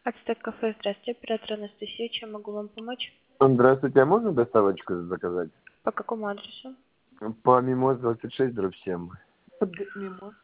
Ацтек кафе, здравствуйте, оператор Анастасия, чем могу вам помочь? Здравствуйте, а можно доставочку заказать? По какому адресу? По Мимоз 26, дробь 7. Мимо.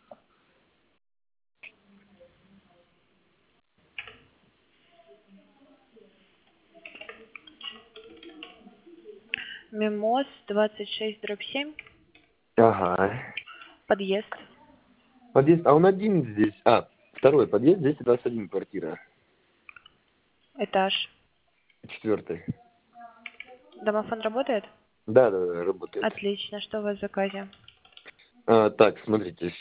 Мимоз 26, дробь 7, Ага. подъезд. Подъезд, а он один здесь. Второй подъезд, 221 квартира. Этаж. 4. Домофон работает? Да, работает. Отлично, что у вас в заказе? Так, смотрите,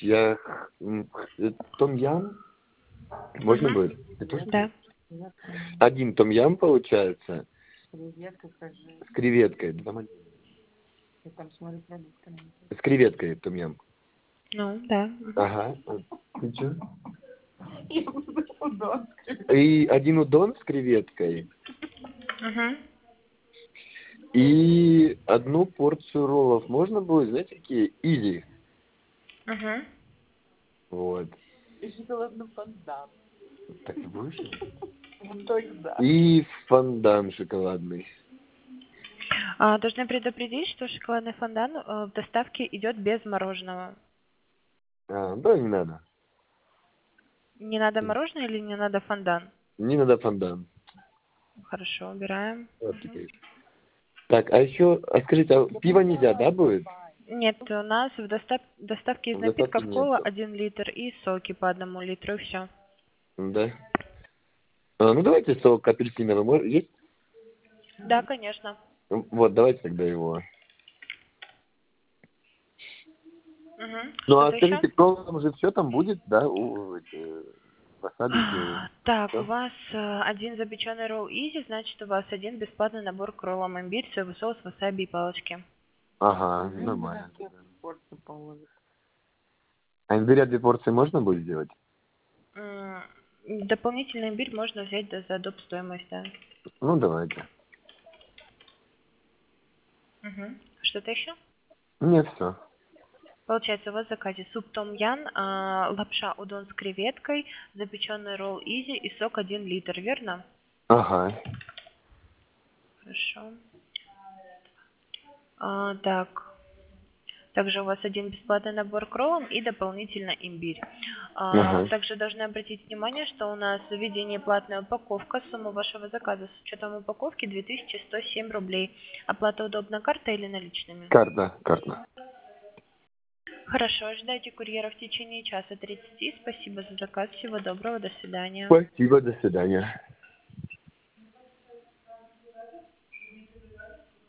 том-ям, можно Мгм. будет? Это Да. один том-ям получается, Креветка, скажи. с креветкой. Там Я там смотрю продукты. с креветкой том-ям. Ну, да. Мгм. Ага. Ты чё? Я буду удон. И один удон с креветкой. Мгм. И одну порцию роллов можно будет, знаете, какие? Изи. Мгм. Вот. И шоколадный фондан. Так ты будешь? Вот тогда. И фондан шоколадный. Должна предупредить, что шоколадный фондан в доставке идет без мороженого. Да, не надо. Не надо мороженое или не надо фондан? Не надо фондан. Хорошо, убираем. Вот Мгм. теперь. Так, а еще, скажите, пиво нельзя, да, будет? Нет, у нас в доставке из В доставке напитков кола нету. 1 литр и соки по 1 литру, и все. Да. Ну давайте сок апельсиновый, есть? Да, конечно. Вот, давайте тогда его. Мгм. Ну а Что-то еще? скажите, кровом же все там будет, да? Васабики. Так, у Всё? вас один запеченный ролл изи, значит, у вас один бесплатный набор к роллам имбирь, соевый соус, васаби и палочки. Ага, нормально. Порцию положишь. А имбиря 2 порции можно будет сделать? Дополнительный имбирь можно взять за доп. Стоимость, да. Ну давайте. Мгм. Что-то еще? Нет, все. Получается, у вас в заказе суп том ян, лапша удон с креветкой, запеченный ролл изи и сок 1 литр, верно? Ага. Хорошо. Так. Также у вас один бесплатный набор к роллам и дополнительно имбирь. Ага. Также должны обратить внимание, что у нас в заведении платная упаковка. Сумма вашего заказа с учетом упаковки 2107 рублей. Оплата удобна картой или наличными? Карта. Хорошо, ожидайте курьера в течение часа 30. Спасибо за заказ. Всего доброго. До свидания. Спасибо, до свидания.